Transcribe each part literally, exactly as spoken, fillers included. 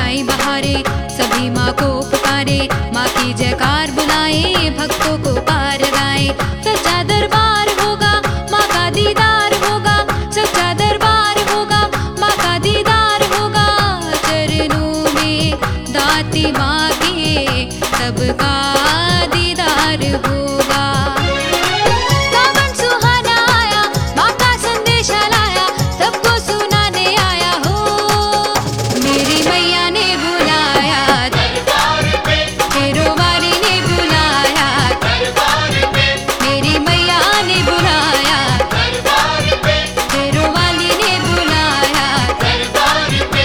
आई बहारे, सभी माँ को पुकारे, माँ की जयकार बुलाए, भक्तों को पार लगाए। सच्चा दरबार होगा, माँ का दीदार होगा, सच्चा दरबार होगा, माँ का दीदार होगा। चरणों में दाती मांगे, सबका दीदार होगा। सावन सुहाना आया, माँ का संदेशा लाया, सबको सुनाने आया हो। मेरी मैया ने बुलाया दरबार पे, शेरों वाली ने बुलाया दरबार पे, मेरी मैया ने बुलाया दरबार पे, शेरों वाली ने बुलाया दरबार पे।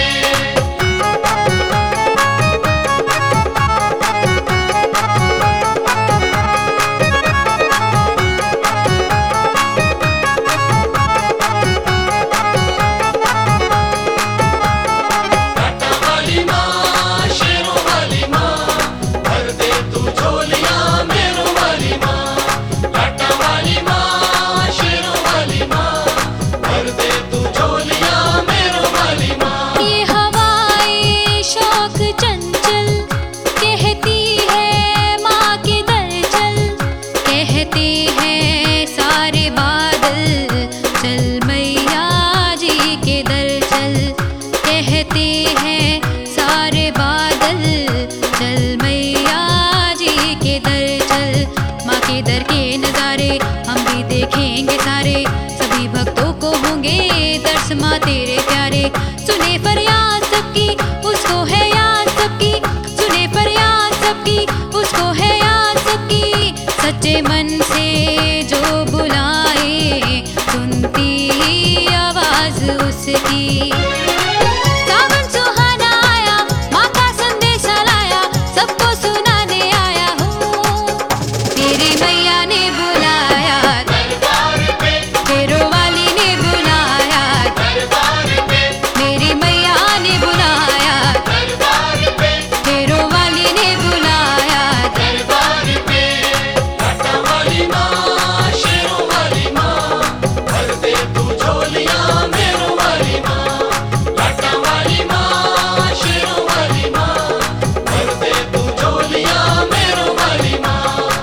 दर के नजारे हम भी देखेंगे सारे, सभी भक्तों को होंगे दर्श माँ तेरे प्यारे। सुने फरियाद सबकी, उसको है याद सबकी, सुने फरियाद सबकी, उसको है याद सबकी। सच्चे मन से जो बुलाए, सुनती आवाज उसकी। सावन सुहाना आया, माँ का संदेशा लाया, सबको सुनाने आया हो। तेरी मैया ने बुलाया दरबार पे, शेरों वाली ने बुलाया दरबार पे, मेरी मैया ने बुलाया दरबार पे, शेरों वाली ने बुलाया दरबार पे। लाटा वाली माँ, शेरों वाली माँ, भर दे तू झोलियाँ मेरों वाली माँ। लाटा वाली माँ, शेरों वाली माँ, भर दे तू झोलियाँ मेरों वाली माँ।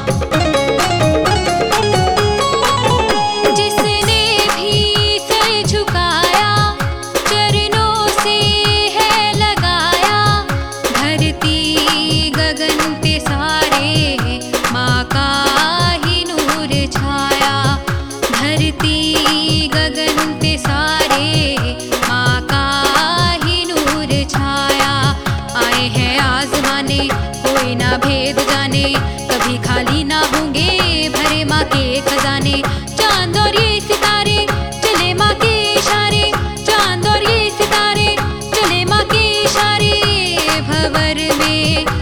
जिसने भी सर झुकाया, चरणों से है लगाया, धरती गगन पे सारे माँ का ही नूर छाया। धरती गगन पे सारे माँ का ही नूर छाया। आए हैं आजमाने, कोई ना भेद जाने, कभी खाली ना होंगे भरे माँ के खजाने। चांद और ये सितारे चले माँ के इशारे, चांद और ये सितारे चले माँ के इशारे। भंवर में